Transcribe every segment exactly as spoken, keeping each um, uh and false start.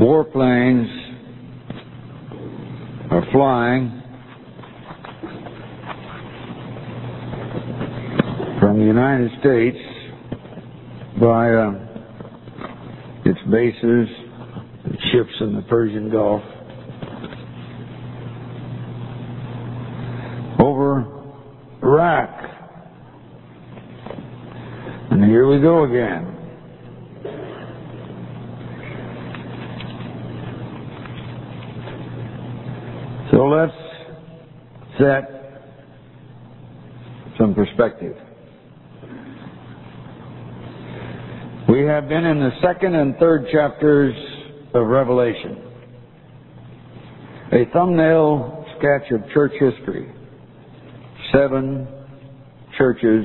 warplanes are flying from the United States by uh, its bases and ships in the Persian Gulf over Iraq. And here we go again. So let's set some perspective. We have been in the second and third chapters of Revelation. A thumbnail sketch of church history. Seven churches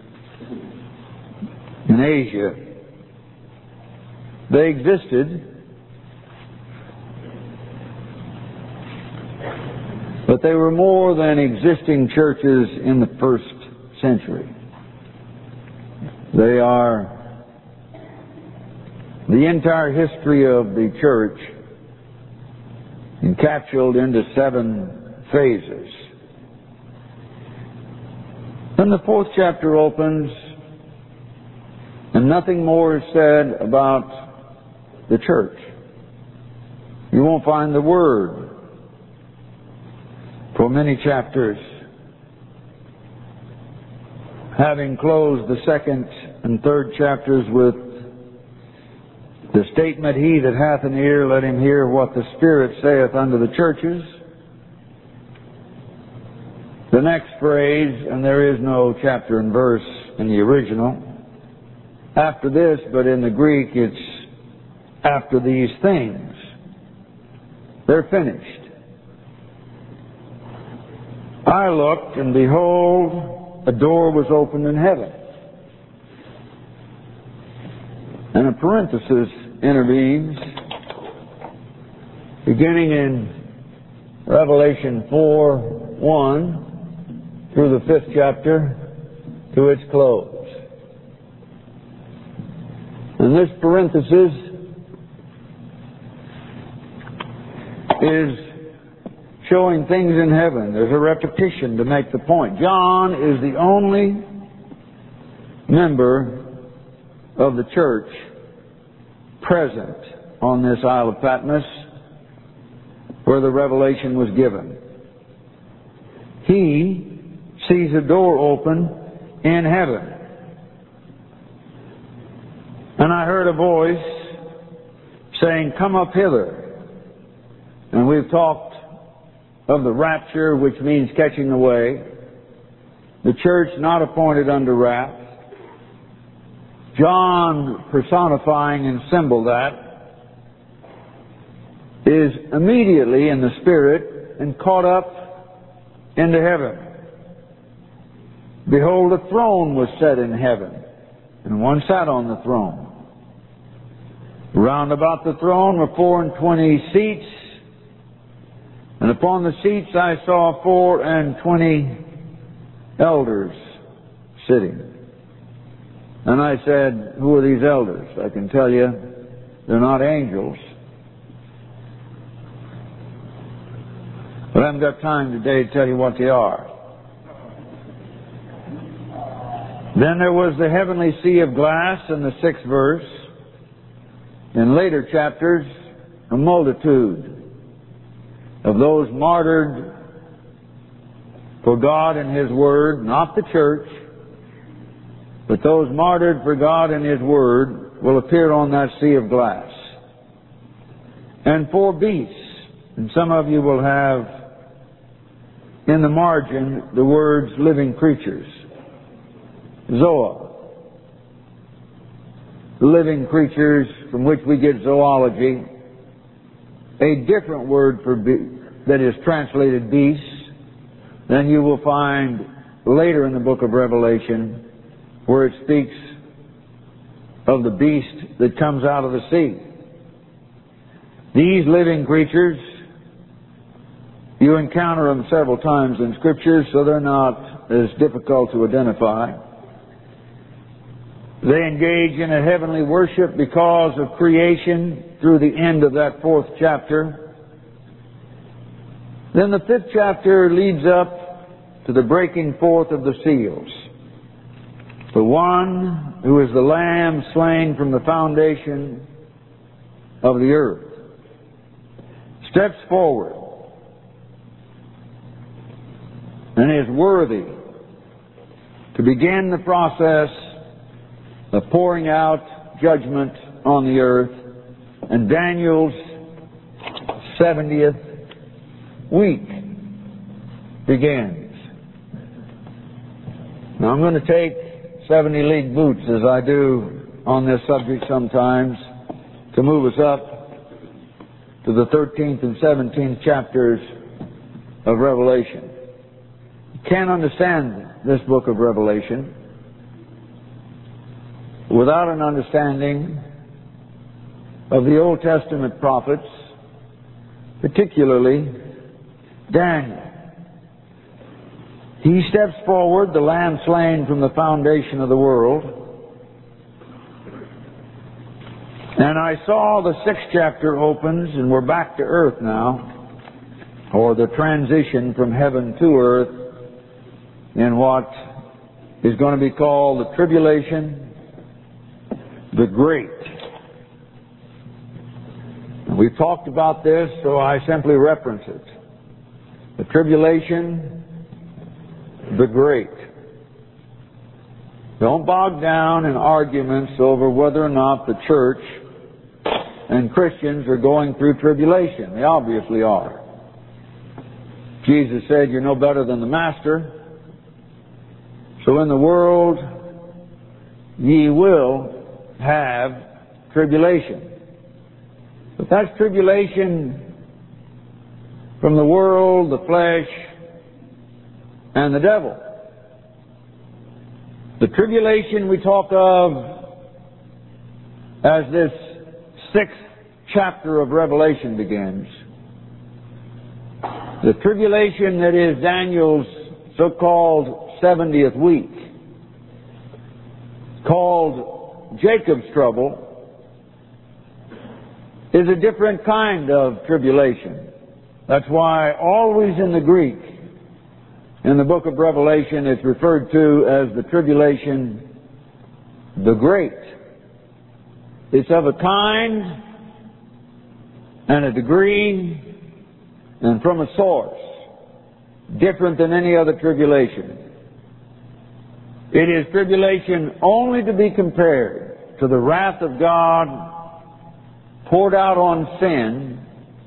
in Asia. They existed, but they were more than existing churches in the first century. They are the entire history of the church encapsulated into seven phases. Then the fourth chapter opens, and nothing more is said about the church. You won't find the word for many chapters. Having closed the second and third chapters with the statement, "He that hath an ear, let him hear what the Spirit saith unto the churches." The next phrase, and there is no chapter and verse in the original, after this, but in the Greek it's after these things. They're finished. I looked, and behold, a door was opened in heaven. And a parenthesis intervenes, beginning in Revelation four one through the fifth chapter to its close. And this parenthesis is showing things in heaven. There's a repetition to make the point. John is the only member of the church present on this Isle of Patmos where the revelation was given. He sees a door open in heaven. And I heard a voice saying, "Come up hither." And we've talked of the rapture, which means catching away. The church not appointed unto wrath. John, personifying in symbol that, is immediately in the Spirit and caught up into heaven. Behold, a throne was set in heaven, and one sat on the throne. Round about the throne were four and twenty seats, and upon the seats I saw four and twenty elders sitting. And I said, "Who are these elders?" I can tell you, they're not angels. But I haven't got time today to tell you what they are. Then there was the heavenly sea of glass in the sixth verse. In later chapters, a multitude of those martyred for God and His Word, not the church, but those martyred for God and His Word will appear on that sea of glass. And four beasts, and some of you will have in the margin the words living creatures. Zoa. Living creatures, from which we get zoology. A different word for be- that is translated beasts than you will find later in the book of Revelation, where it speaks of the beast that comes out of the sea. These living creatures, you encounter them several times in Scripture, so they're not as difficult to identify. They engage in a heavenly worship because of creation through the end of that fourth chapter. Then the fifth chapter leads up to the breaking forth of the seals. The one who is the Lamb slain from the foundation of the earth steps forward and is worthy to begin the process of pouring out judgment on the earth. And Daniel's seventieth week begins. Now I'm going to take seventy league boots, as I do on this subject sometimes, to move us up to the thirteenth and seventeenth chapters of Revelation. You can't understand this book of Revelation without an understanding of the Old Testament prophets, particularly Daniel. He steps forward, the Lamb slain from the foundation of the world. And I saw the sixth chapter opens, and we're back to earth now, or the transition from heaven to earth in what is going to be called the tribulation, the great. And we've talked about this, so I simply reference it. The tribulation, the great. Don't bog down in arguments over whether or not the church and Christians are going through tribulation. They obviously are. Jesus said, "You're no better than the master." So in the world, ye will have tribulation. But that's tribulation from the world, the flesh, and the devil. The tribulation we talk of as this sixth chapter of Revelation begins. The tribulation that is Daniel's so-called seventieth week, called Jacob's trouble, is a different kind of tribulation. That's why always in the Greek, in the book of Revelation, it's referred to as the tribulation, the great. It's of a kind and a degree and from a source different than any other tribulation. It is tribulation only to be compared to the wrath of God poured out on sin,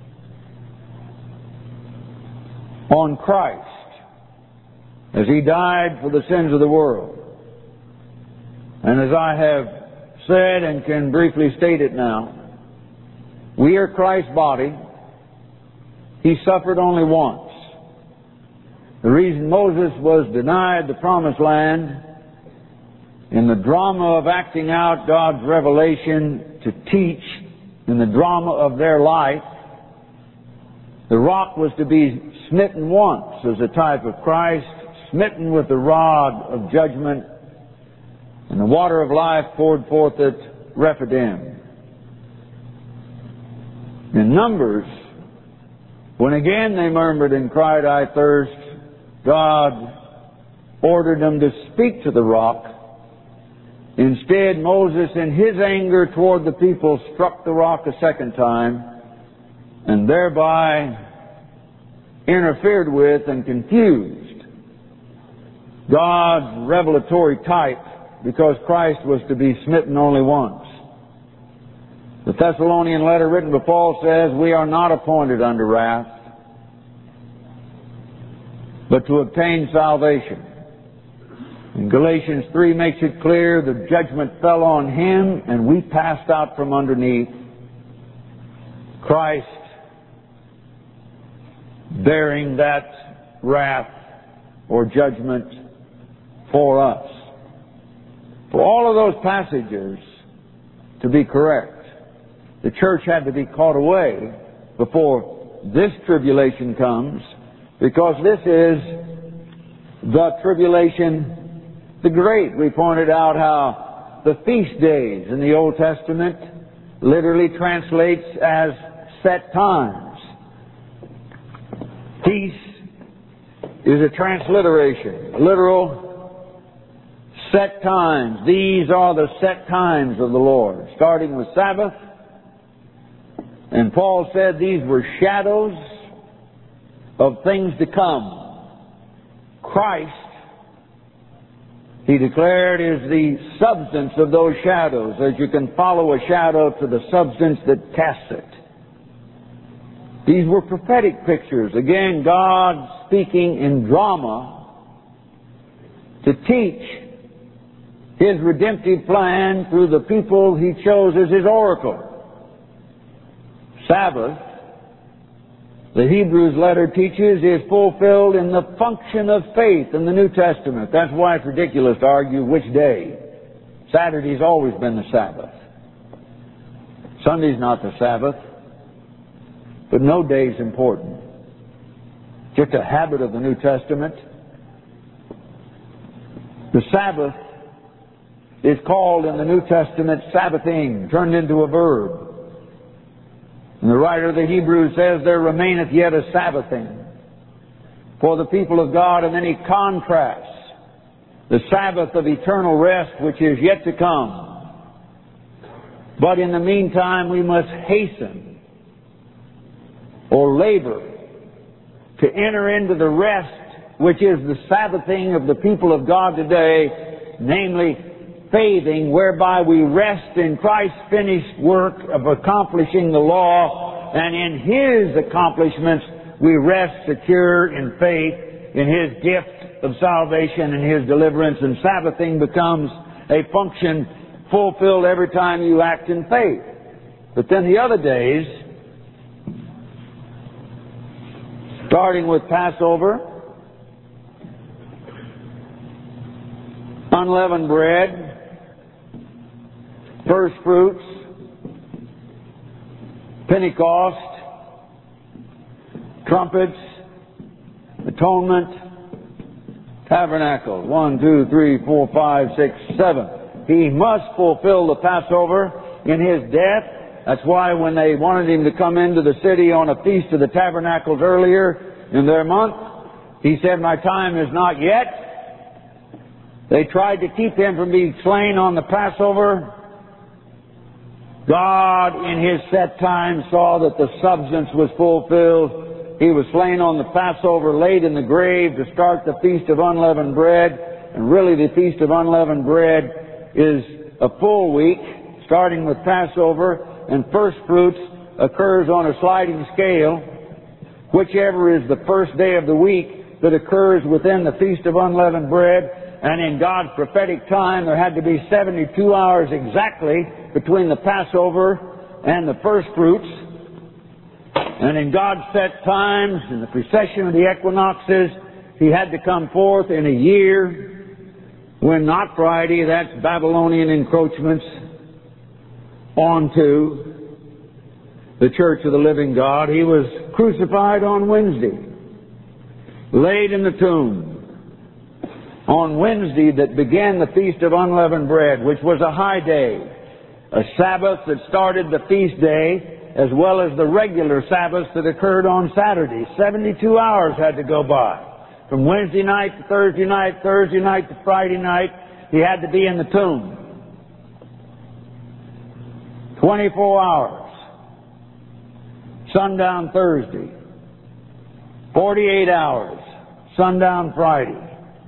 on Christ, as He died for the sins of the world. And as I have said and can briefly state it now, we are Christ's body. He suffered only once. The reason Moses was denied the promised land in the drama of acting out God's revelation to teach in the drama of their life, the rock was to be smitten once as a type of Christ, smitten with the rod of judgment, and the water of life poured forth at Rephidim. In Numbers, when again they murmured and cried, "I thirst," God ordered them to speak to the rock. Instead, Moses, in his anger toward the people, struck the rock a second time and thereby interfered with and confused God's revelatory type, because Christ was to be smitten only once. The Thessalonian letter written by Paul says, "We are not appointed unto wrath, but to obtain salvation." And Galatians three makes it clear the judgment fell on Him and we passed out from underneath. Christ bearing that wrath or judgment for us. For all of those passages to be correct, the church had to be caught away before this tribulation comes, because this is the tribulation, the great. We pointed out how the feast days in the Old Testament literally translates as set times. Feast is a transliteration, literal set times. These are the set times of the Lord, starting with Sabbath. And Paul said these were shadows of things to come. Christ, he declared, is the substance of those shadows, as you can follow a shadow to the substance that casts it. These were prophetic pictures. Again, God speaking in drama to teach His redemptive plan through the people He chose as His oracle. Sabbath, the Hebrews letter teaches, is fulfilled in the function of faith in the New Testament. That's why it's ridiculous to argue which day. Saturday's always been the Sabbath. Sunday's not the Sabbath. But no day's important. Just a habit of the New Testament. The Sabbath is called in the New Testament Sabbathing, turned into a verb. And the writer of the Hebrews says, there remaineth yet a Sabbathing for the people of God. And then he contrasts the Sabbath of eternal rest, which is yet to come. But in the meantime, we must hasten or labor to enter into the rest, which is the Sabbathing of the people of God today, namely faithing, whereby we rest in Christ's finished work of accomplishing the law, and in His accomplishments we rest secure in faith in His gift of salvation and His deliverance. And Sabbathing becomes a function fulfilled every time you act in faith. But then the other days, starting with Passover, unleavened bread, first fruits, Pentecost, trumpets, atonement, tabernacle. One, two, three, four, five, six, seven. He must fulfill the Passover in His death. That's why when they wanted Him to come into the city on a feast of the tabernacles earlier in their month, He said, my time is not yet. They tried to keep Him from being slain on the Passover. God, in His set time, saw that the substance was fulfilled. He was slain on the Passover, laid in the grave to start the Feast of Unleavened Bread. And really the Feast of Unleavened Bread is a full week, starting with Passover, and first fruits occurs on a sliding scale. Whichever is the first day of the week that occurs within the Feast of Unleavened Bread. And in God's prophetic time, there had to be seventy-two hours exactly between the Passover and the first fruits. And in God's set times, in the precession of the equinoxes, He had to come forth in a year when not Friday, that's Babylonian encroachments, onto the church of the living God. He was crucified on Wednesday, laid in the tomb. On Wednesday that began the Feast of Unleavened Bread, which was a high day, a Sabbath that started the feast day, as well as the regular Sabbath that occurred on Saturday. seventy-two hours had to go by. From Wednesday night to Thursday night, Thursday night to Friday night, He had to be in the tomb. twenty-four hours. Sundown Thursday. forty-eight hours. Sundown Friday.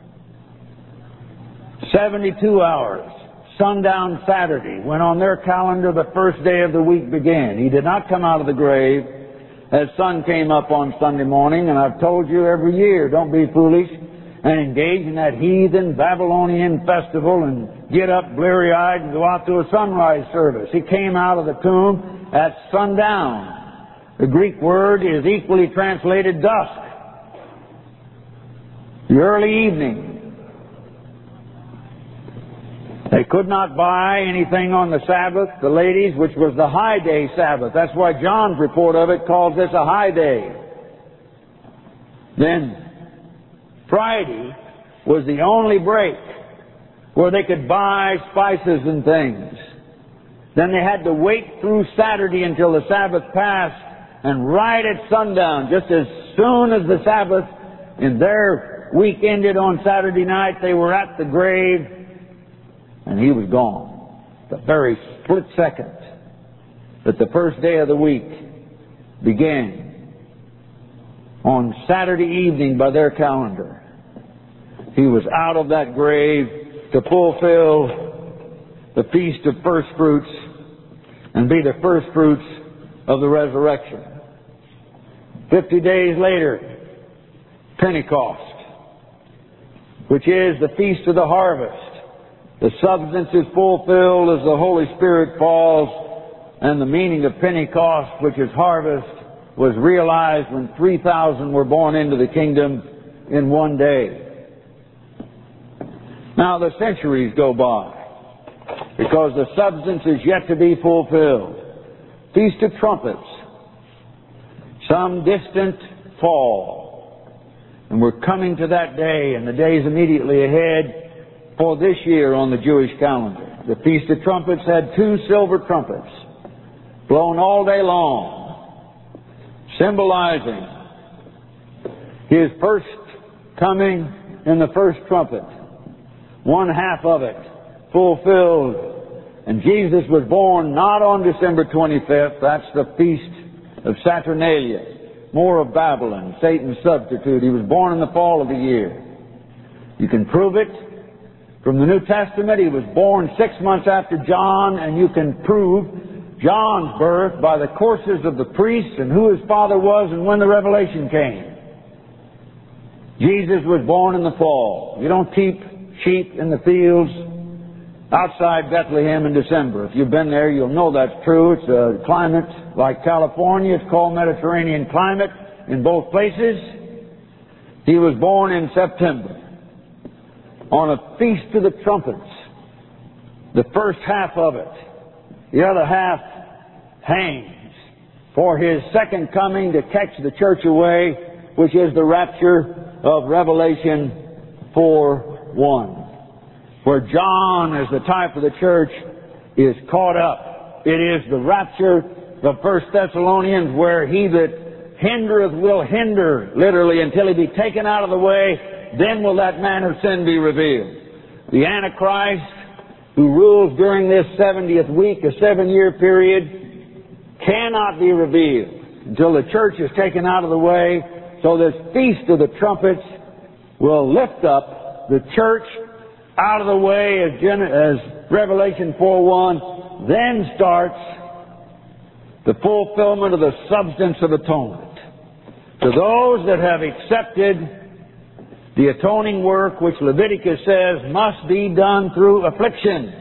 seventy-two hours, sundown Saturday, when on their calendar the first day of the week began. He did not come out of the grave as sun came up on Sunday morning, and I've told you every year, don't be foolish and engage in that heathen Babylonian festival and get up bleary-eyed and go out to a sunrise service. He came out of the tomb at sundown. The Greek word is equally translated dusk. The early evening. They could not buy anything on the Sabbath, the ladies, which was the high day Sabbath. That's why John's report of it calls this a high day. Then Friday was the only break where they could buy spices and things. Then they had to wait through Saturday until the Sabbath passed, and right at sundown, just as soon as the Sabbath in their week ended on Saturday night, they were at the grave, and he was gone. The very split second that the first day of the week began on Saturday evening by their calendar, he was out of that grave to fulfill the Feast of First Fruits and be the first fruits of the resurrection. Fifty days later, Pentecost, which is the Feast of the Harvest. The substance is fulfilled as the Holy Spirit falls, and the meaning of Pentecost, which is harvest, was realized when three thousand were born into the kingdom in one day. Now the centuries go by, because the substance is yet to be fulfilled. Feast of Trumpets, some distant fall. And we're coming to that day and the days immediately ahead for this year on the Jewish calendar. The Feast of Trumpets had two silver trumpets blown all day long, symbolizing His first coming in the first trumpet. One half of it fulfilled. And Jesus was born not on December twenty-fifth. That's the Feast of Saturnalia, more of Babylon, Satan's substitute. He was born in the fall of the year. You can prove it from the New Testament. He was born six months after John, and you can prove John's birth by the courses of the priests and who his father was and when the revelation came. Jesus was born in the fall. You don't keep sheep in the fields outside Bethlehem in December. If you've been there, you'll know that's true. It's a climate like California. It's called Mediterranean climate in both places. He was born in September on a Feast of the Trumpets. The first half of it. The other half hangs for His second coming to catch the church away, which is the rapture of Revelation four one. Where John, as the type of the church, is caught up. It is the rapture of First Thessalonians, where he that hindereth will hinder, literally, until he be taken out of the way. Then will that man of sin be revealed. The Antichrist, who rules during this seventieth week, a seven-year period, cannot be revealed until the church is taken out of the way. So this Feast of the Trumpets will lift up the church out of the way, as, Gen- as Revelation four one. Then starts the fulfillment of the substance of atonement. To those that have accepted the atoning work, which Leviticus says must be done through affliction.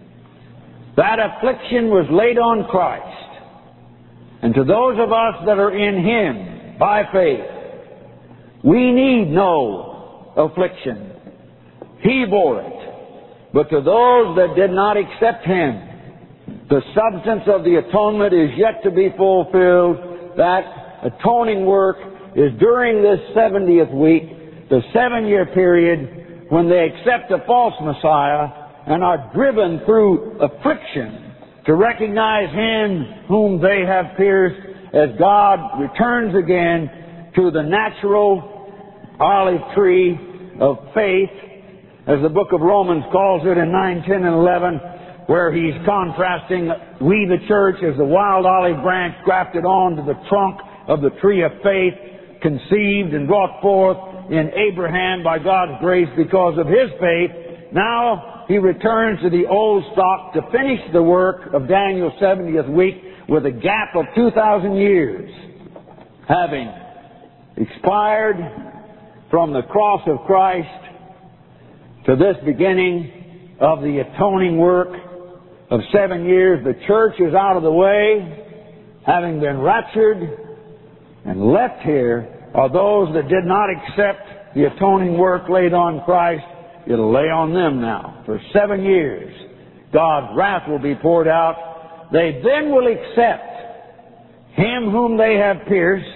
That affliction was laid on Christ. And to those of us that are in Him by faith, we need no affliction. He bore it. But to those that did not accept Him, the substance of the atonement is yet to be fulfilled. That atoning work is during this seventieth week, the seven-year period, when they accept a false Messiah and are driven through affliction to recognize Him whom they have pierced, as God returns again to the natural olive tree of faith, as the book of Romans calls it in nine, ten, and eleven, where he's contrasting we, the church, as the wild olive branch grafted onto the trunk of the tree of faith, conceived and brought forth in Abraham by God's grace because of his faith. Now he returns to the old stock to finish the work of Daniel's seventieth week with a gap of two thousand years, having expired from the cross of Christ to this beginning of the atoning work of seven years. The church is out of the way, having been raptured, and left here are those that did not accept the atoning work laid on Christ. It'll lay on them now. For seven years, God's wrath will be poured out. They then will accept Him whom they have pierced.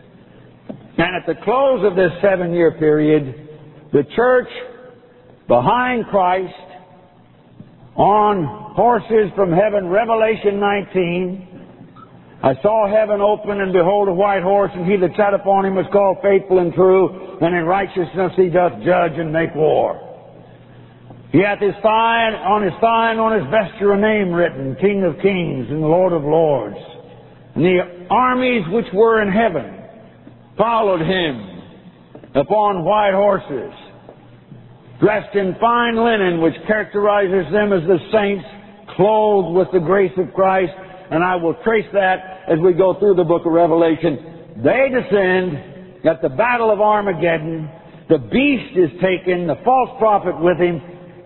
And at the close of this seven-year period, the church behind Christ on horses from heaven, Revelation nineteen. I saw heaven open, and behold, a white horse, and he that sat upon him was called Faithful and True, and in righteousness he doth judge and make war. He hath his thigh, on his thigh and on his vesture a name written, King of Kings and Lord of Lords. And the armies which were in heaven followed him upon white horses, dressed in fine linen, which characterizes them as the saints, clothed with the grace of Christ. And I will trace that as we go through the book of Revelation. They descend at the battle of Armageddon. The beast is taken, the false prophet with him,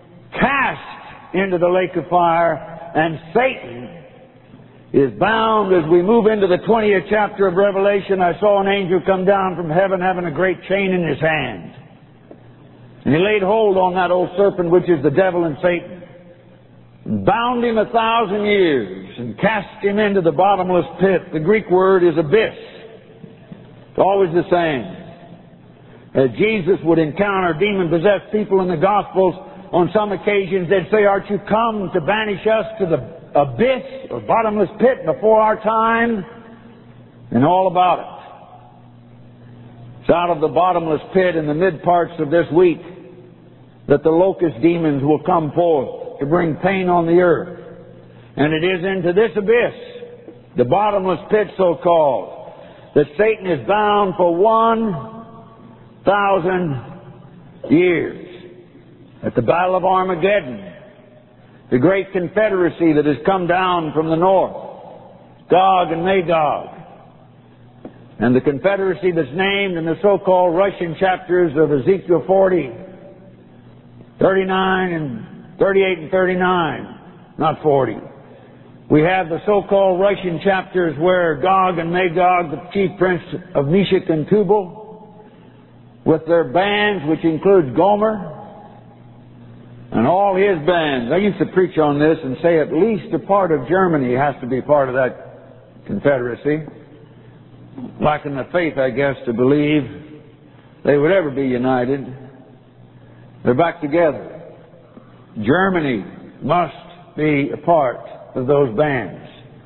cast into the lake of fire, and Satan is bound. As we move into the twentieth chapter of Revelation, I saw an angel come down from heaven having a great chain in his hand. And he laid hold on that old serpent, which is the devil and Satan, and bound him a thousand years, and cast him into the bottomless pit. The Greek word is abyss. It's always the same. As Jesus would encounter demon-possessed people in the Gospels, on some occasions they'd say, "Aren't you come to banish us to the abyss or bottomless pit before our time?" And all about it. It's out of the bottomless pit in the mid parts of this week that the locust demons will come forth to bring pain on the earth. And it is into this abyss, the bottomless pit so-called, that Satan is bound for one thousand years. At the Battle of Armageddon, the great confederacy that has come down from the north, Gog and Magog, and the confederacy that's named in the so-called Russian chapters of Ezekiel forty, thirty-nine, and thirty-eight and thirty-nine, not forty. We have the so-called Russian chapters where Gog and Magog, the chief prince of Meshech and Tubal, with their bands, which includes Gomer, and all his bands. I used to preach on this and say at least a part of Germany has to be part of that confederacy. Lacking the faith, I guess, to believe they would ever be united. They're back together. Germany must be a part of those bands.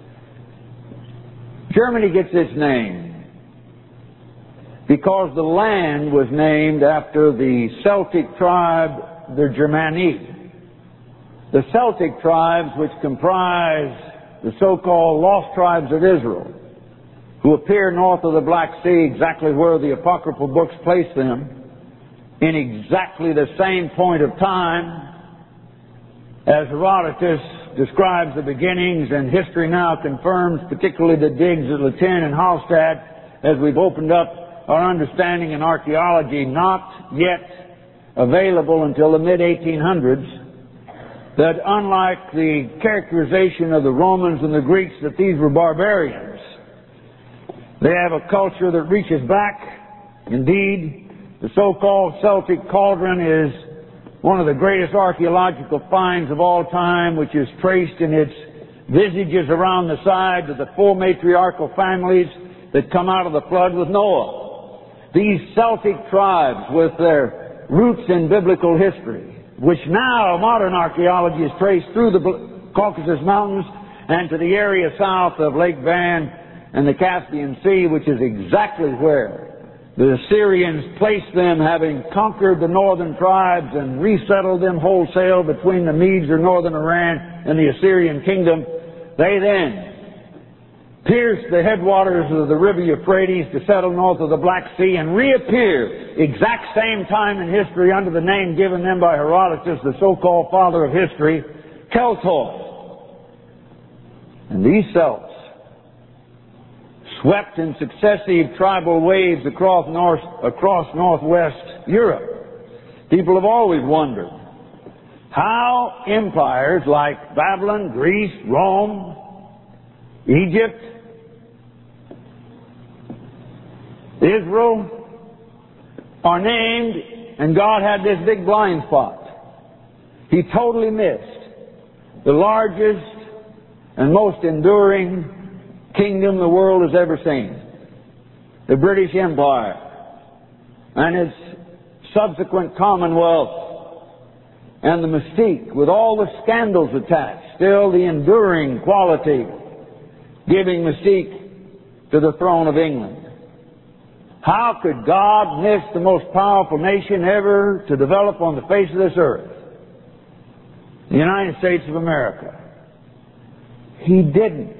Germany gets its name because the land was named after the Celtic tribe, the Germani. The Celtic tribes, which comprise the so-called lost tribes of Israel, who appear north of the Black Sea, exactly where the apocryphal books place them, in exactly the same point of time as Herodotus describes the beginnings, and history now confirms, particularly the digs at Latin and Hallstatt, as we've opened up our understanding in archaeology, not yet available until the mid eighteen hundreds, that unlike the characterization of the Romans and the Greeks that these were barbarians, they have a culture that reaches back. Indeed, the so-called Celtic cauldron is one of the greatest archaeological finds of all time, which is traced in its visages around the side to the four matriarchal families that come out of the flood with Noah. These Celtic tribes, with their roots in biblical history, which now modern archaeology is traced through the Caucasus Mountains and to the area south of Lake Van and the Caspian Sea, which is exactly where the Assyrians placed them, having conquered the northern tribes and resettled them wholesale between the Medes or northern Iran and the Assyrian kingdom. They then pierced the headwaters of the river Euphrates to settle north of the Black Sea and reappear exact same time in history under the name given them by Herodotus, the so-called father of history, Keltos. And these Celts swept in successive tribal waves across north, across northwest Europe. People have always wondered how empires like Babylon, Greece, Rome, Egypt, Israel are named, and God had this big blind spot. He totally missed the largest and most enduring kingdom the world has ever seen, the British Empire, and its subsequent Commonwealth, and the mystique, with all the scandals attached, still the enduring quality, giving mystique to the throne of England. How could God miss the most powerful nation ever to develop on the face of this earth? The United States of America. He didn't.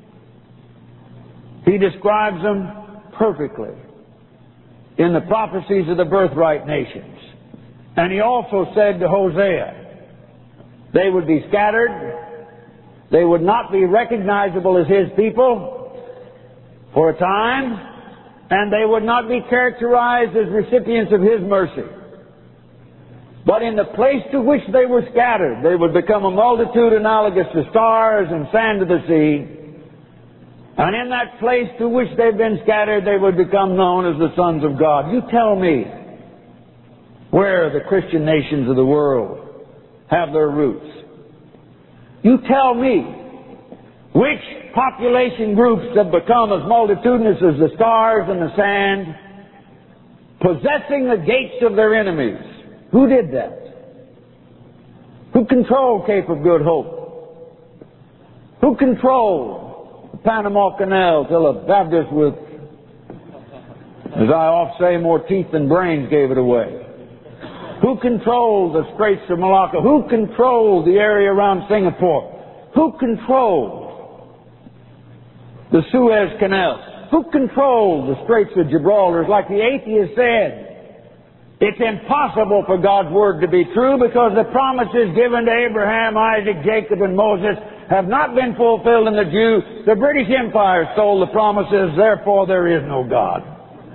He describes them perfectly in the prophecies of the birthright nations. And he also said to Hosea, they would be scattered, they would not be recognizable as his people for a time, and they would not be characterized as recipients of his mercy. But in the place to which they were scattered, they would become a multitude analogous to stars and sand of the sea. And in that place to which they've been scattered, they would become known as the sons of God. You tell me where the Christian nations of the world have their roots. You tell me which population groups have become as multitudinous as the stars and the sand, possessing the gates of their enemies. Who did that? Who controlled Cape of Good Hope? Who controlled the Panama Canal till a Baptist with, as I oft say, more teeth than brains gave it away? Who controlled the Straits of Malacca? Who controlled the area around Singapore? Who controlled the Suez Canal? Who controlled the Straits of Gibraltar? Like the atheist said, it's impossible for God's Word to be true because the promises given to Abraham, Isaac, Jacob, and Moses have not been fulfilled in the Jew. The British Empire stole the promises, therefore there is no God.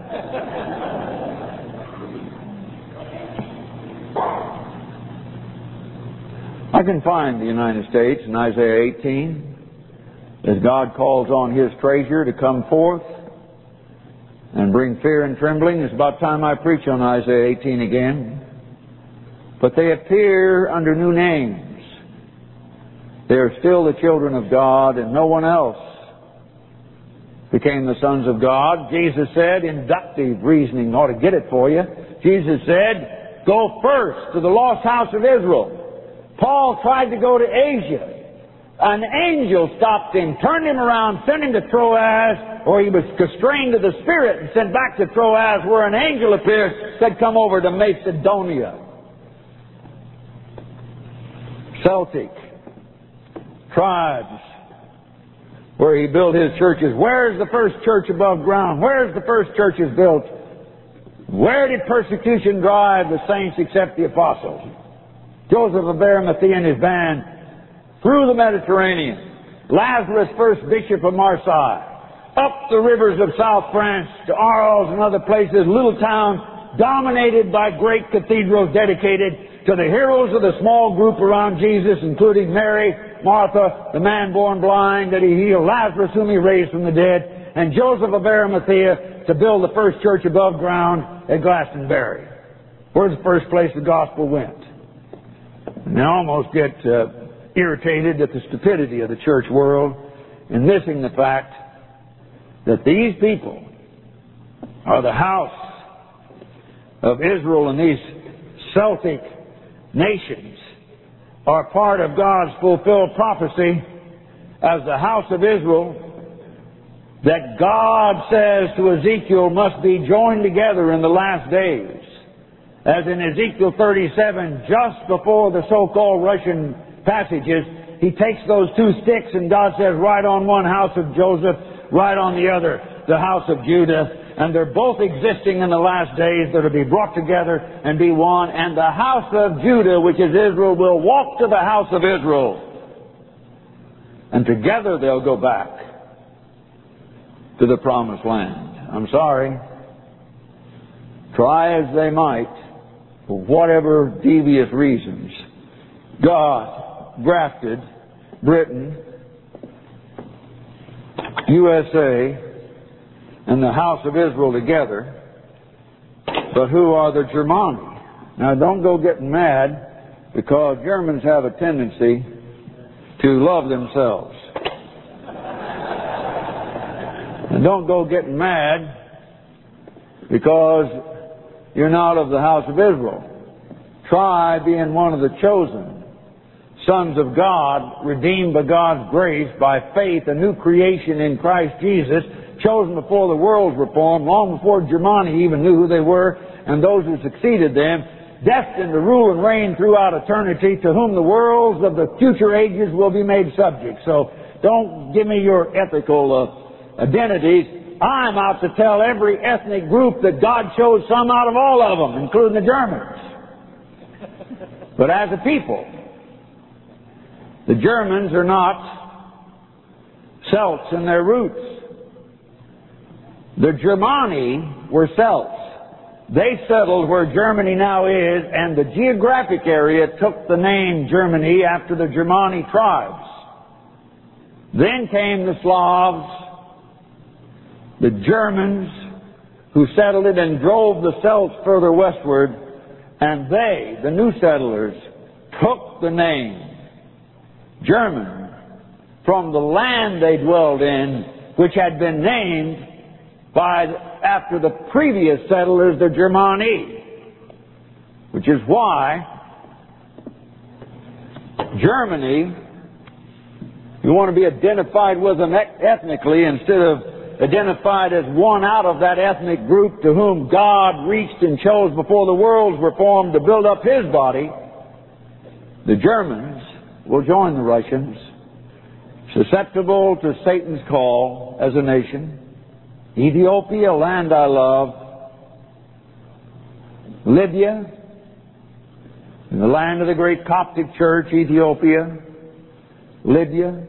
I can find the United States in Isaiah eighteen, as God calls on His treasure to come forth and bring fear and trembling. It's about time I preach on Isaiah eighteen again. But they appear under new names. They are still the children of God, and no one else became the sons of God. Jesus said, inductive reasoning ought to get it for you. Jesus said, go first to the lost house of Israel. Paul tried to go to Asia. An angel stopped him, turned him around, sent him to Troas, or he was constrained to the Spirit and sent back to Troas, where an angel appeared, said, come over to Macedonia. Celtic tribes, where he built his churches. Where's the first church above ground? Where's the first churches built? Where did persecution drive the saints except the apostles? Joseph of Arimathea and his band through the Mediterranean. Lazarus, first bishop of Marseille. Up the rivers of South France to Arles and other places, little towns dominated by great cathedrals dedicated to the heroes of the small group around Jesus, including Mary, Martha, the man born blind that he healed, Lazarus whom he raised from the dead, and Joseph of Arimathea to build the first church above ground at Glastonbury. Where's the first place the gospel went? And I almost get uh, irritated at the stupidity of the church world in missing the fact that these people are the house of Israel, and these Celtic nations are part of God's fulfilled prophecy as the house of Israel that God says to Ezekiel must be joined together in the last days. As in Ezekiel thirty-seven, just before the so-called Russian passages, he takes those two sticks and God says, right on one house of Joseph, right on the other, the house of Judah. And they're both existing in the last days. They're to be brought together and be one. And the house of Judah, which is Israel, will walk to the house of Israel. And together they'll go back to the promised land. I'm sorry. Try as they might, for whatever devious reasons, God grafted Britain, U S A, and the house of Israel together. But who are the Germani? Now don't go getting mad, because Germans have a tendency to love themselves. And don't go getting mad because you're not of the house of Israel. tribe being one of the chosen sons of God, redeemed by God's grace, by faith, a new creation in Christ Jesus, chosen before the worlds were formed, long before Germani even knew who they were, and those who succeeded them, destined to rule and reign throughout eternity, to whom the worlds of the future ages will be made subject. So don't give me your ethical uh, identities. I'm out to tell every ethnic group that God chose some out of all of them, including the Germans. But as a people, the Germans are not Celts in their roots. The Germani were Celts. They settled where Germany now is, and the geographic area took the name Germany after the Germani tribes. Then came the Slavs, the Germans, who settled it and drove the Celts further westward, and they, the new settlers, took the name German from the land they dwelled in, which had been named by after the previous settlers, the Germani, which is why Germany, you want to be identified with them ethnically instead of identified as one out of that ethnic group to whom God reached and chose before the worlds were formed to build up His body. The Germans will join the Russians, susceptible to Satan's call as a nation. Ethiopia, land I love. Libya, in the land of the great Coptic Church, Ethiopia. Libya.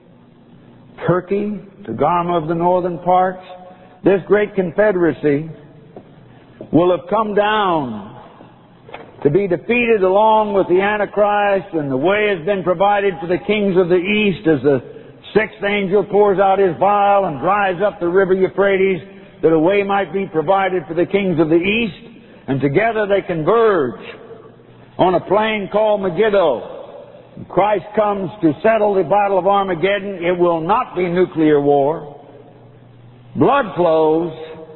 Turkey, Togarmah of the northern parts. This great confederacy will have come down to be defeated along with the Antichrist, and the way has been provided for the kings of the east as the sixth angel pours out his vial and dries up the river Euphrates, that a way might be provided for the kings of the east, and together they converge on a plain called Megiddo. Christ comes to settle the battle of Armageddon. It will not be nuclear war. Blood flows,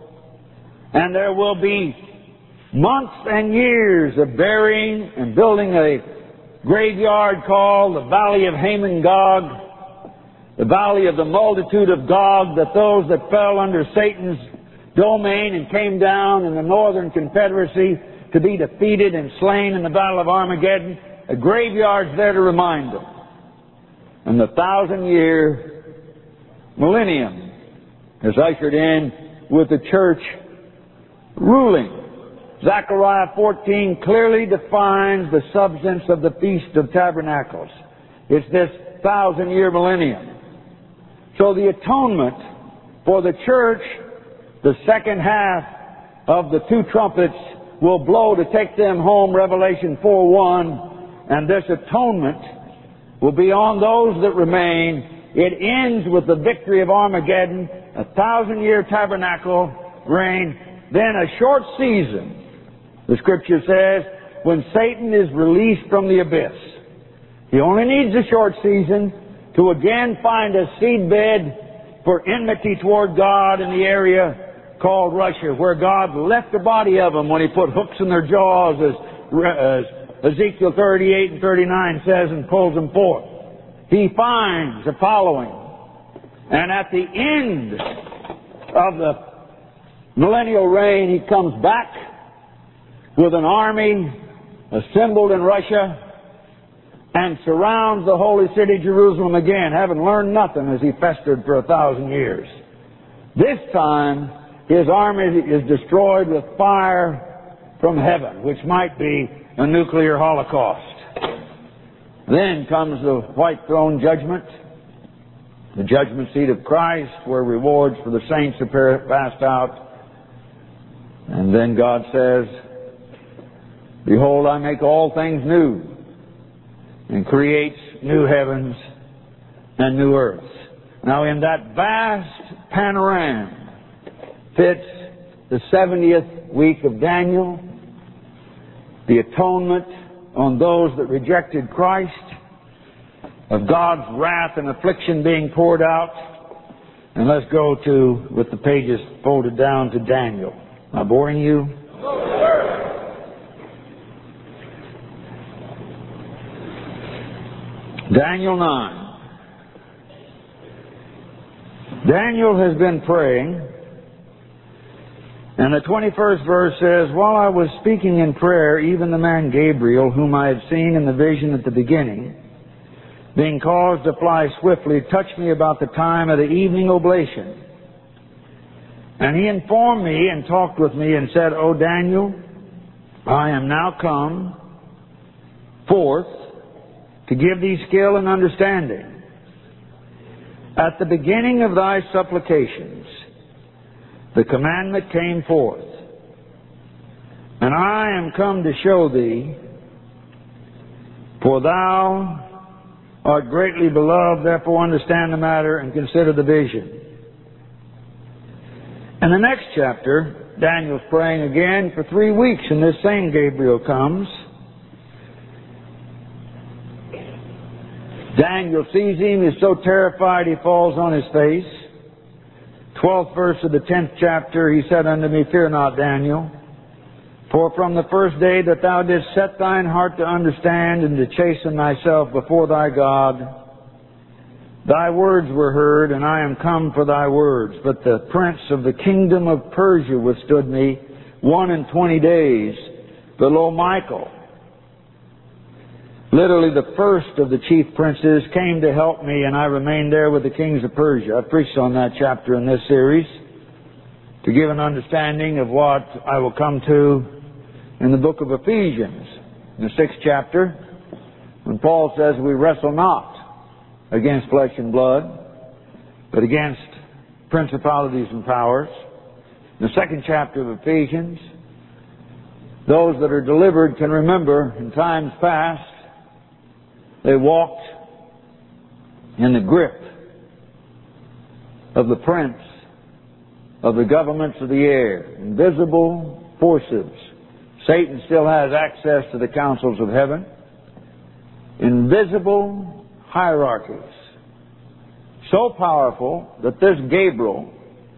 and there will be months and years of burying and building a graveyard called the Valley of Haman Gog, the Valley of the Multitude of Gog, that those that fell under Satan's domain and came down in the Northern Confederacy to be defeated and slain in the Battle of Armageddon, a graveyard's there to remind them. And the thousand-year millennium is ushered in with the church ruling. Zechariah fourteen clearly defines the substance of the Feast of Tabernacles. It's this thousand-year millennium. So the atonement for the church, the second half of the two trumpets will blow to take them home, Revelation four one, and this atonement will be on those that remain. It ends with the victory of Armageddon, a thousand-year tabernacle reign, then a short season, the Scripture says, when Satan is released from the abyss. He only needs a short season to again find a seedbed for enmity toward God in the area called Russia, where God left the body of them when He put hooks in their jaws, as, as Ezekiel thirty-eight and thirty-nine says, and pulls them forth. He finds a following. And at the end of the millennial reign, He comes back with an army assembled in Russia and surrounds the holy city Jerusalem again, having learned nothing as He festered for a thousand years. This time, His army is destroyed with fire from heaven, which might be a nuclear holocaust. Then comes the white throne judgment, the judgment seat of Christ, where rewards for the saints are passed out. And then God says, "Behold, I make all things new," and creates new heavens and new earths. Now, in that vast panorama fits the seventieth week of Daniel, the atonement on those that rejected Christ, of God's wrath and affliction being poured out. And let's go to, with the pages folded down, to Daniel. Am I boring you? Daniel nine. Daniel has been praying, and the twenty-first verse says, "While I was speaking in prayer, even the man Gabriel, whom I had seen in the vision at the beginning, being caused to fly swiftly, touched me about the time of the evening oblation. And he informed me and talked with me and said, O Daniel, I am now come forth to give thee skill and understanding. At the beginning of thy supplications, the commandment came forth. And I am come to show thee, for thou art greatly beloved, therefore understand the matter and consider the vision." In the next chapter, Daniel's praying again for three weeks, and this same Gabriel comes. Daniel sees him, is so terrified he falls on his face. Twelfth verse of the tenth chapter, he said unto me, "Fear not, Daniel, for from the first day that thou didst set thine heart to understand and to chasten thyself before thy God, thy words were heard, and I am come for thy words. But the prince of the kingdom of Persia withstood me one and twenty days below Michael." Literally, the first of the chief princes came to help me, and I remained there with the kings of Persia. I preached on that chapter in this series to give an understanding of what I will come to in the book of Ephesians, in the sixth chapter, when Paul says we wrestle not against flesh and blood, but against principalities and powers. In the second chapter of Ephesians, those that are delivered can remember in times past they walked in the grip of the prince of the governments of the air, invisible forces. Satan still has access to the councils of heaven. Invisible hierarchies. So powerful that this Gabriel,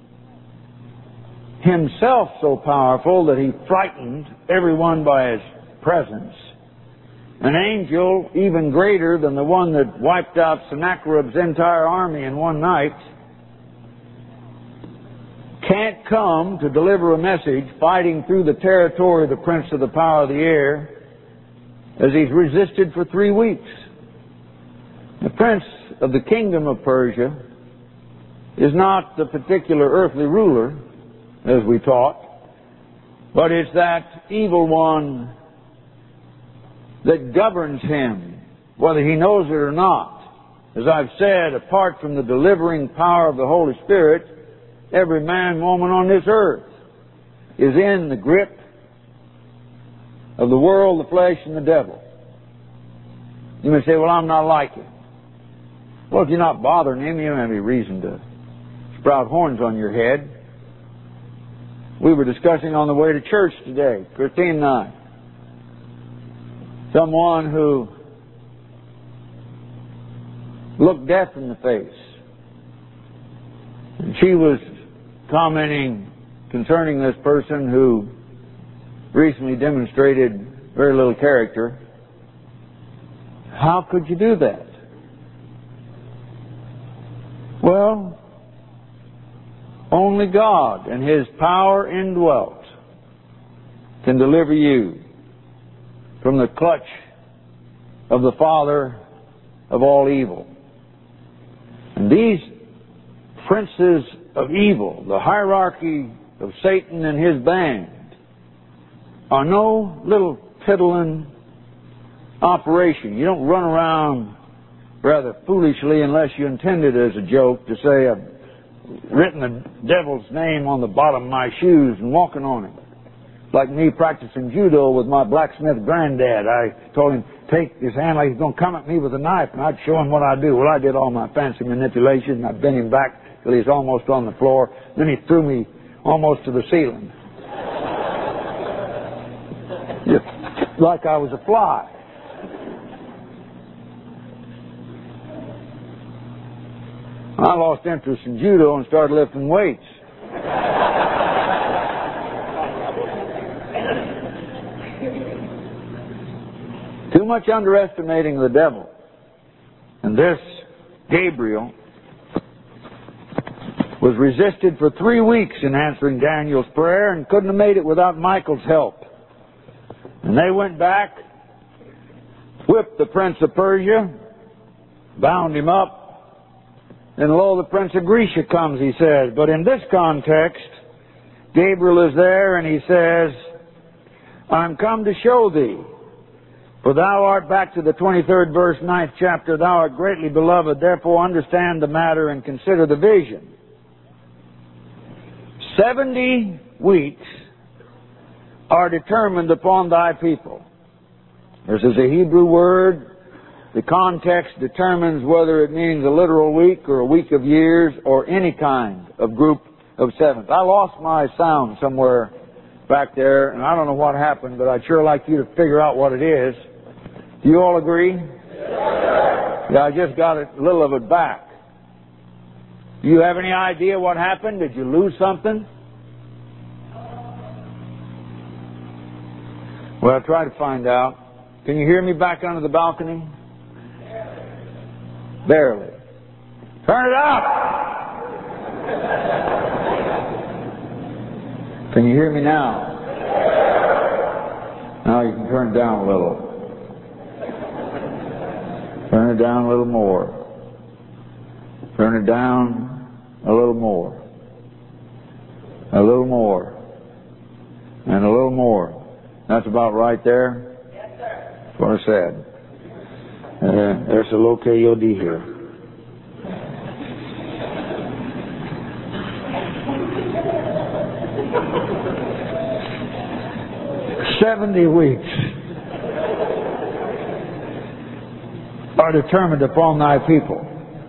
himself so powerful that he frightened everyone by his presence, an angel even greater than the one that wiped out Sennacherib's entire army in one night, can't come to deliver a message fighting through the territory of the prince of the power of the air as he's resisted for three weeks. The prince of the kingdom of Persia is not the particular earthly ruler, as we taught, but it's that evil one that governs him, whether he knows it or not. As I've said, apart from the delivering power of the Holy Spirit, every man, woman on this earth is in the grip of the world, the flesh, and the devil. You may say, well, I'm not like him. Well, if you're not bothering him, you don't have any reason to sprout horns on your head. We were discussing on the way to church today, Christine and I, someone who looked death in the face. And she was commenting concerning this person who recently demonstrated very little character. How could you do that? Well, only God and His power indwelt can deliver you from the clutch of the father of all evil. And these princes of evil, the hierarchy of Satan and his band, are no little piddling operation. You don't run around rather foolishly, unless you intend it as a joke, to say, I've written the devil's name on the bottom of my shoes and walking on it. Like me practicing judo with my blacksmith granddad. I told him, take his hand like he's going to come at me with a knife, and I'd show him what I do. Well, I did all my fancy manipulation, and I bent him back till he's almost on the floor. Then he threw me almost to the ceiling. Like I was a fly. I lost interest in judo and started lifting weights. Too much underestimating the devil. this Gabriel was resisted for three weeks in answering Daniel's prayer and couldn't have made it without Michael's help. And they went back, whipped the prince of Persia, bound him up, and lo, the prince of Grecia comes, he says. But in this context, Gabriel is there and he says, I'm come to show thee, for thou art, back to the twenty-third verse, ninth chapter, thou art greatly beloved, therefore understand the matter and consider the vision. Seventy weeks are determined upon thy people. This is a Hebrew word. The context determines whether it means a literal week or a week of years or any kind of group of sevens. I lost my sound somewhere back there, and I don't know what happened, but I'd sure like you to figure out what it is. Do you all agree? Yeah, I just got a little of it back. Do you have any idea what happened? Did you lose something? Well, try to find out. Can you hear me back under the balcony? Barely. Turn it up! Can you hear me now? Now you can turn it down a little. Turn it down a little more. Turn it down a little more. A little more. And a little more. That's about right there? Yes, sir. That's what I said. Uh, there's a low K O D here. Seventy weeks are determined upon thy people.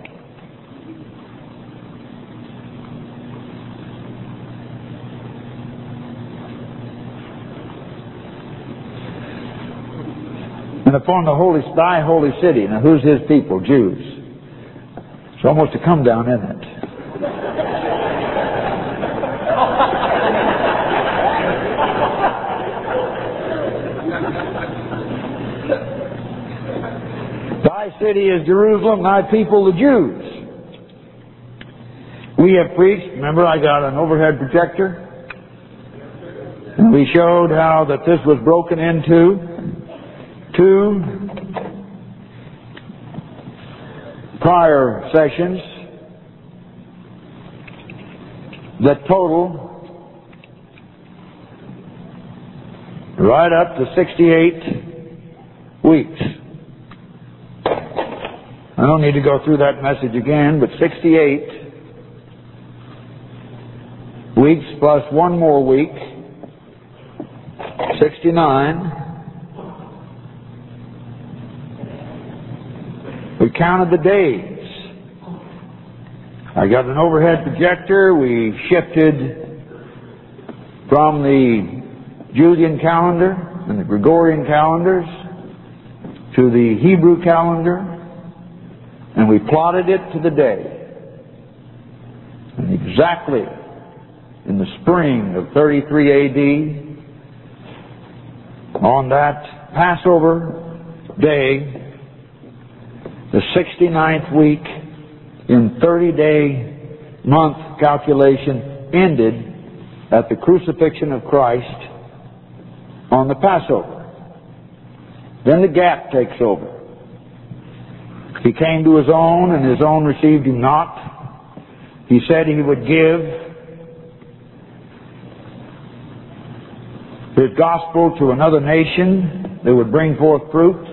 And upon the holy, thy holy city. Now who's his people? Jews. It's almost a come down, isn't it? Thy city is Jerusalem, thy people the Jews. We have preached, remember I got an overhead projector? And we showed how that this was broken into two prior sessions that total right up to sixty-eight weeks. I don't need to go through that message again, but sixty-eight weeks plus one more week, sixty-nine. We counted the days. I got an overhead projector. We shifted from the Julian calendar and the Gregorian calendars to the Hebrew calendar, and we plotted it to the day. And exactly in the spring of thirty-three A D, on that Passover day, the sixty-ninth week in thirty-day month calculation ended at the crucifixion of Christ on the Passover. Then the gap takes over. He came to his own, and his own received him not. He said he would give his gospel to another nation that would bring forth fruit.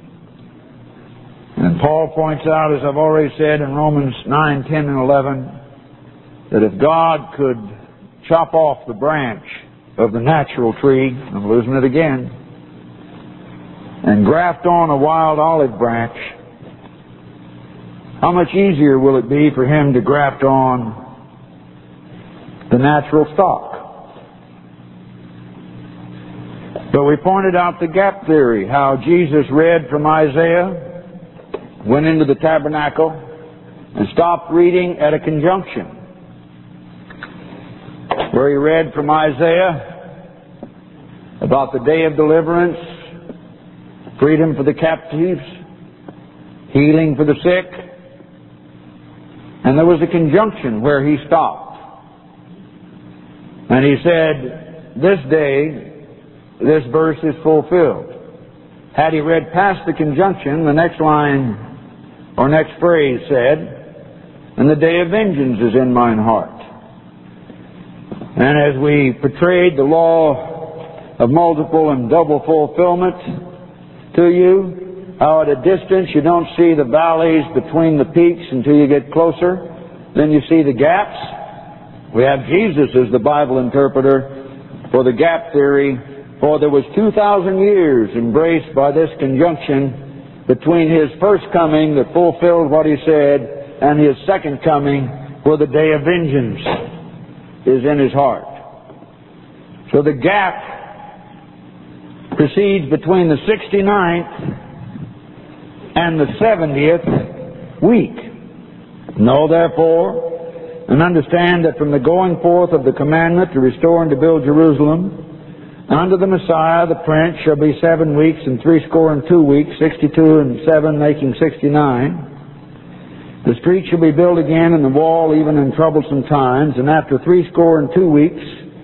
And Paul points out, as I've already said in Romans nine, ten, and eleven, that if God could chop off the branch of the natural tree, I'm losing it again, and graft on a wild olive branch, how much easier will it be for him to graft on the natural stock? But we pointed out the gap theory, how Jesus read from Isaiah, went into the tabernacle, and stopped reading at a conjunction where he read from Isaiah about the day of deliverance, freedom for the captives, healing for the sick. And there was a conjunction where he stopped. And he said, this day, this verse is fulfilled. Had he read past the conjunction, the next line or next phrase said, and the day of vengeance is in mine heart. And as we portrayed the law of multiple and double fulfillment to you, how at a distance you don't see the valleys between the peaks until you get closer, then you see the gaps. We have Jesus as the Bible interpreter for the gap theory, for there was two thousand years embraced by this conjunction between His first coming that fulfilled what He said and His second coming where the day of vengeance is in His heart. So the gap proceeds between the sixty-ninth and the seventieth week. Know therefore and understand that from the going forth of the commandment to restore and to build Jerusalem unto the Messiah the Prince shall be seven weeks and threescore and two weeks, sixty-two and seven making sixty-nine. The street shall be built again and the wall even in troublesome times, and after threescore and two weeks,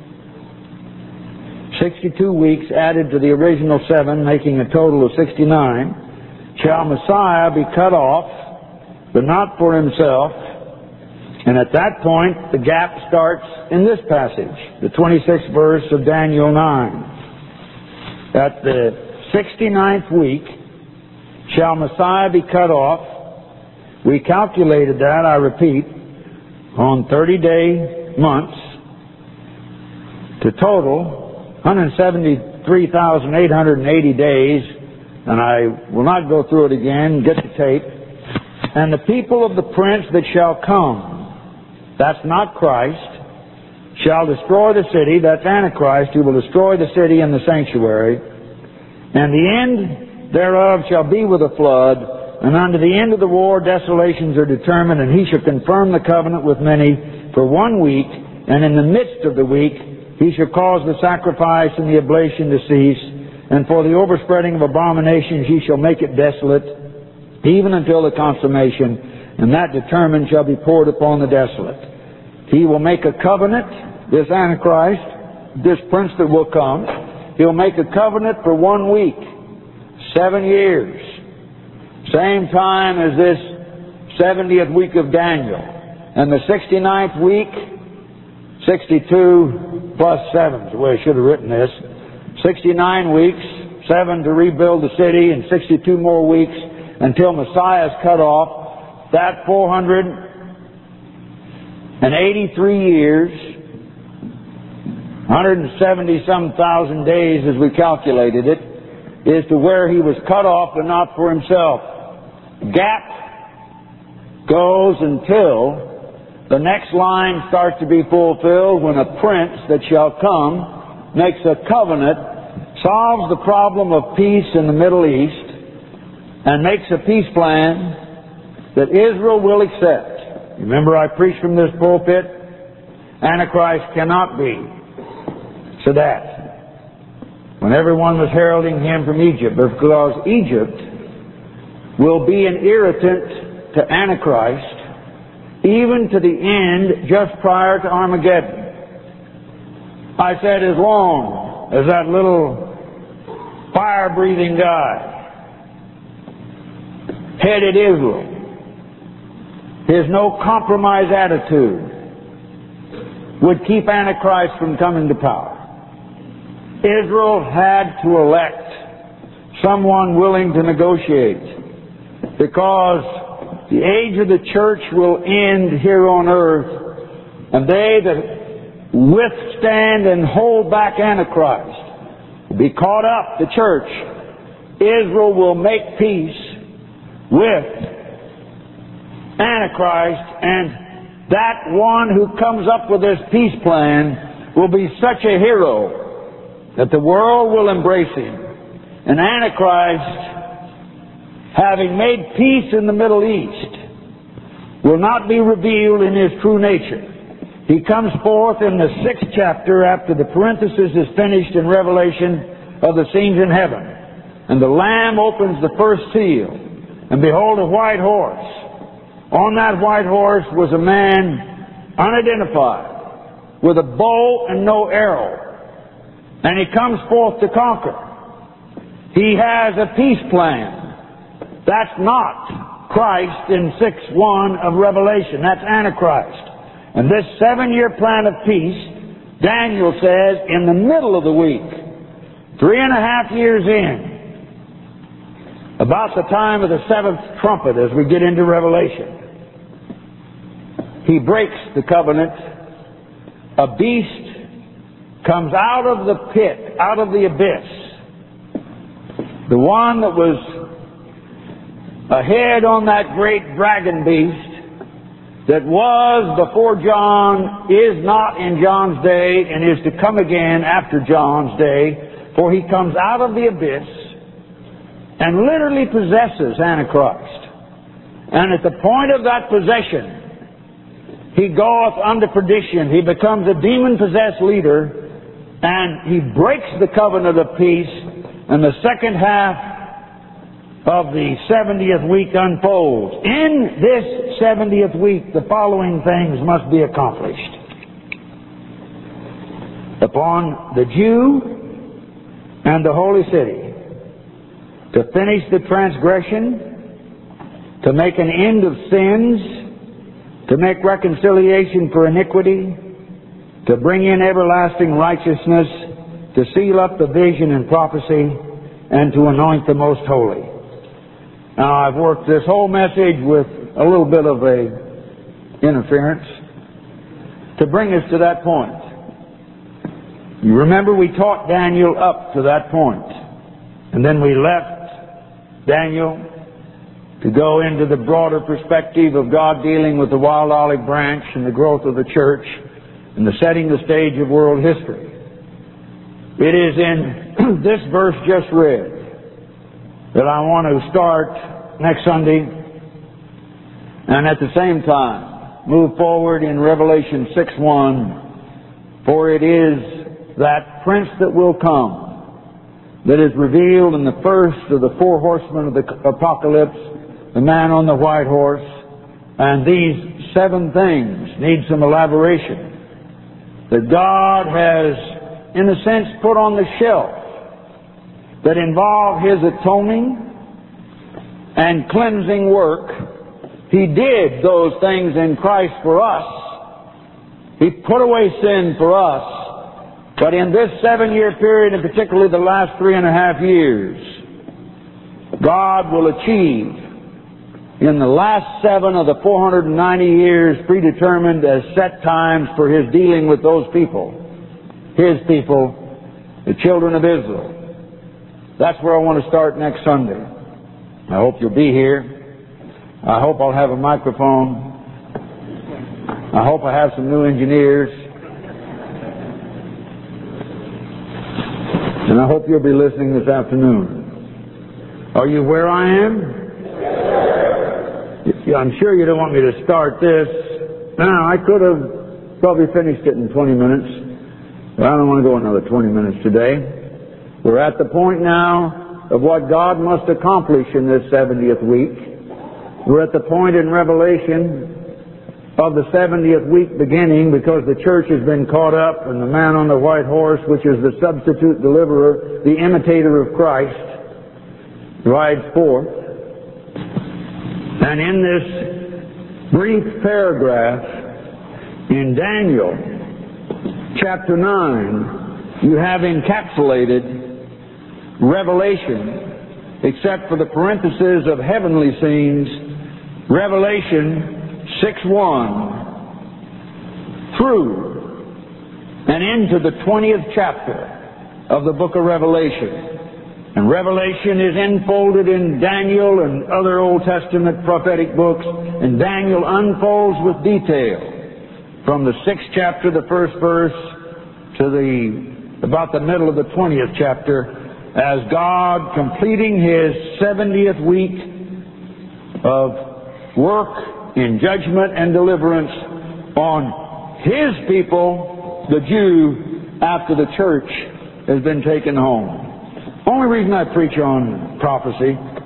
sixty-two weeks added to the original seven, making a total of sixty-nine, shall Messiah be cut off, but not for himself. And at that point, the gap starts in this passage, the twenty-sixth verse of Daniel nine. At the sixty-ninth week shall Messiah be cut off. We calculated that, I repeat, on thirty-day months to total one hundred seventy-three thousand eight hundred eighty days, and I will not go through it again, get the tape. And the people of the prince that shall come, that's not Christ, shall destroy the city, that's Antichrist, who will destroy the city and the sanctuary, and the end thereof shall be with a flood, and unto the end of the war desolations are determined, and he shall confirm the covenant with many for one week, and in the midst of the week he shall cause the sacrifice and the oblation to cease, and for the overspreading of abominations he shall make it desolate, even until the consummation, and that determined shall be poured upon the desolate. He will make a covenant, this Antichrist, this prince that will come, he'll make a covenant for one week, seven years. Same time as this seventieth week of Daniel. And the sixty-ninth week, sixty-two plus seven is the way I should have written this. sixty-nine weeks, seven to rebuild the city, and sixty-two more weeks until Messiah is cut off. That four hundred eighty-three years, one hundred seventy some thousand days as we calculated it, is to where he was cut off but not for himself. Gap goes until the next line starts to be fulfilled when a prince that shall come makes a covenant, solves the problem of peace in the Middle East, and makes a peace plan that Israel will accept. Remember, I preached from this pulpit, Antichrist cannot be Sadat, when everyone was heralding him from Egypt, because Egypt will be an irritant to Antichrist even to the end just prior to Armageddon. I said, as long as that little fire-breathing guy headed Israel, his no compromise attitude would keep Antichrist from coming to power. Israel had to elect someone willing to negotiate, because the age of the church will end here on earth, and they that withstand and hold back Antichrist will be caught up, the church. Israel will make peace with Antichrist, and that one who comes up with this peace plan will be such a hero that the world will embrace him. And Antichrist, having made peace in the Middle East, will not be revealed in his true nature. He comes forth in the sixth chapter after the parenthesis is finished in Revelation of the scenes in heaven. And the Lamb opens the first seal. And behold, a white horse. On that white horse was a man unidentified, with a bow and no arrow. And he comes forth to conquer. He has a peace plan. That's not Christ in six one of Revelation. That's Antichrist. And this seven-year plan of peace, Daniel says, in the middle of the week, three and a half years in, about the time of the seventh trumpet as we get into Revelation, he breaks the covenant. A beast comes out of the pit, out of the abyss. The one that was ahead on that great dragon beast that was before John, is not in John's day, and is to come again after John's day, for he comes out of the abyss and literally possesses Antichrist. And at the point of that possession, he goeth unto perdition. He becomes a demon-possessed leader, and he breaks the covenant of peace, and the second half of the seventieth week unfolds. In this seventieth week, the following things must be accomplished. Upon the Jew and the holy city, to finish the transgression, to make an end of sins, to make reconciliation for iniquity, to bring in everlasting righteousness, to seal up the vision and prophecy, and to anoint the most holy. Now, I've worked this whole message with a little bit of a interference to bring us to that point. You remember we taught Daniel up to that point, and then we left Daniel to go into the broader perspective of God dealing with the wild olive branch and the growth of the church and the setting the stage of world history. It is in this verse just read that I want to start next Sunday, and at the same time move forward in Revelation six one, for it is that Prince that will come that is revealed in the first of the four horsemen of the apocalypse, the man on the white horse. And these seven things need some elaboration that God has, in a sense, put on the shelf that involve His atoning and cleansing work. He did those things in Christ for us. He put away sin for us. But in this seven-year period, and particularly the last three and a half years, God will achieve in the last seven of the four hundred ninety years predetermined as set times for His dealing with those people, His people, the children of Israel. That's where I want to start next Sunday. I hope you'll be here. I hope I'll have a microphone. I hope I have some new engineers. And I hope you'll be listening this afternoon. Are you where I am? I'm sure you don't want me to start this. Now, I could have probably finished it in twenty minutes. But I don't want to go another twenty minutes today. We're at the point now of what God must accomplish in this seventieth week. We're at the point in Revelation of the seventieth week beginning, because the church has been caught up, and the man on the white horse, which is the substitute deliverer, the imitator of Christ, rides forth. And in this brief paragraph in Daniel chapter nine, you have encapsulated Revelation, except for the parentheses of heavenly scenes, Revelation six one through and into the twentieth chapter of the book of Revelation. And Revelation is enfolded in Daniel and other Old Testament prophetic books, and Daniel unfolds with detail from the sixth chapter, the first verse, to the about the middle of the twentieth chapter, as God completing His seventieth week of work in judgment and deliverance on His people, the Jew, after the church has been taken home. Only reason I preach on prophecy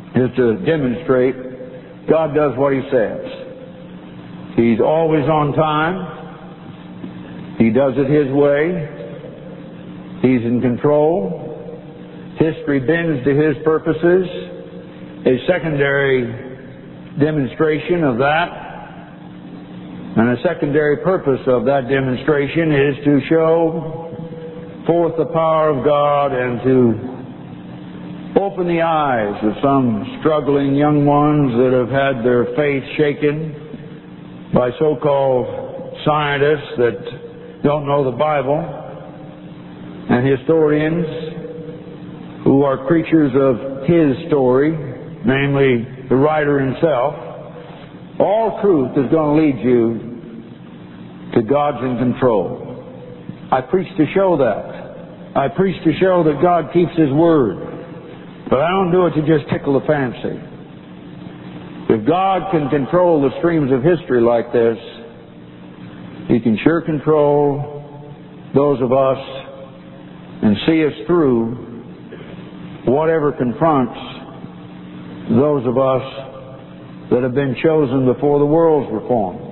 is to demonstrate God does what He says. He's always on time. He does it His way. He's in control. History bends to His purposes. A secondary demonstration of that, and a secondary purpose of that demonstration is to show forth the power of God and to open the eyes of some struggling young ones that have had their faith shaken by so-called scientists that don't know the Bible, and historians who are creatures of His story, namely the writer himself. All truth is going to lead you to God's in control. I preach to show that. I preach to show that God keeps His word. But I don't do it to just tickle the fancy. If God can control the streams of history like this, He can sure control those of us and see us through whatever confronts those of us that have been chosen before the worlds were formed.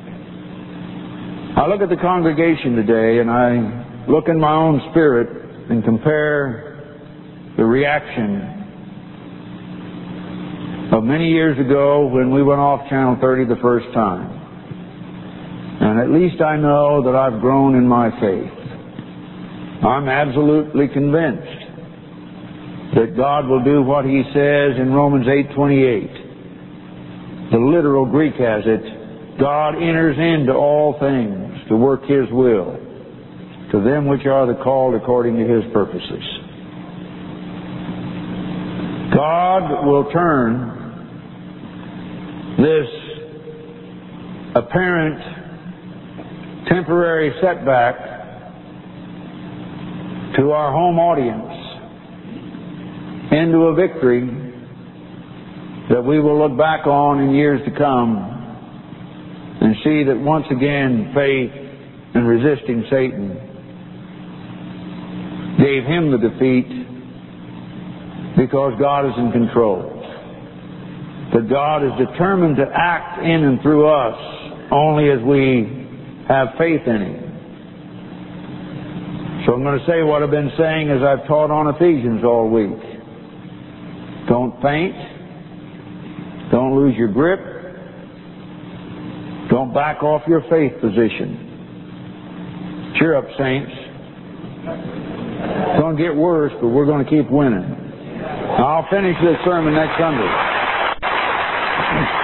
I look at the congregation today and I look in my own spirit and compare the reaction of many years ago when we went off Channel thirty the first time. And at least I know that I've grown in my faith. I'm absolutely convinced that God will do what He says in Romans eight twenty-eight. The literal Greek has it, God enters into all things to work His will, to them which are the called according to His purposes. God will turn this apparent temporary setback to our home audience into a victory that we will look back on in years to come and see that once again faith and resisting Satan gave him the defeat because God is in control. That God is determined to act in and through us only as we have faith in Him. So I'm going to say what I've been saying as I've taught on Ephesians all week. Don't faint. Don't lose your grip. Don't back off your faith position. Cheer up, saints. It's going to get worse, but we're going to keep winning. I'll finish this sermon next Sunday.